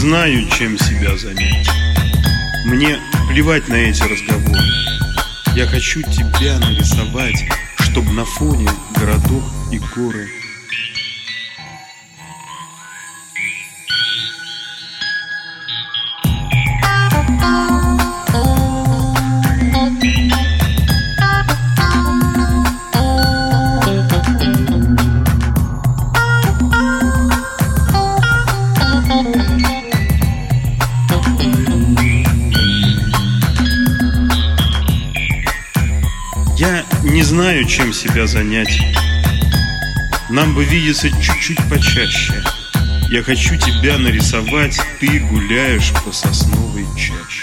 знаю, чем себя занять. Мне плевать на эти разговоры. Я хочу тебя нарисовать, чтоб на фоне городок и горы. Я не знаю, чем себя занять. Нам бы видеться чуть-чуть почаще. Я хочу тебя нарисовать, ты гуляешь по сосновой чаще.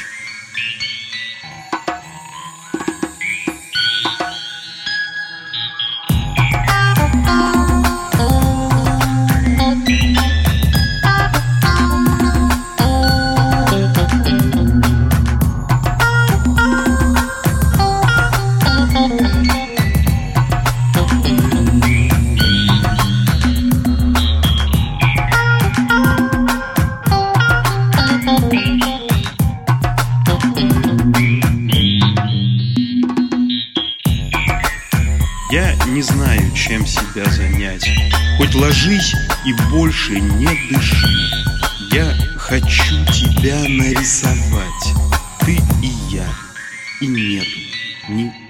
Я не знаю, чем себя занять. Хоть ложись и больше не дыши. Я хочу тебя нарисовать. Ты и я, и нету ни